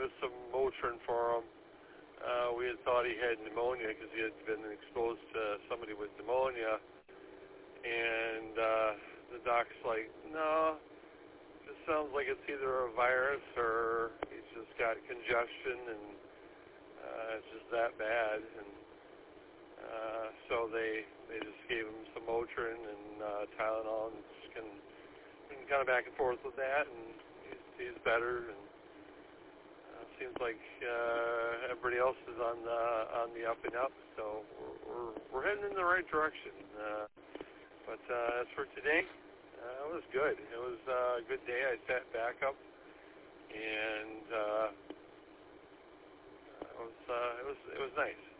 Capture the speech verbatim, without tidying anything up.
us some Motrin for him. Uh, we had thought he had pneumonia because he had been exposed to somebody with pneumonia. And uh, the doc's like, no, this sounds like it's either a virus or he's just got congestion and uh, it's just that bad. And uh, so they they just gave him some Motrin and uh, Tylenol and just can, been kind of back and forth with that, and he's, he's better. And uh, seems like uh, everybody else is on the on the up and up. So we're we're, we're heading in the right direction. Uh, but uh, as for today, uh, it was good. It was uh, a good day. I sat back up, and uh, it was uh, it was it was nice.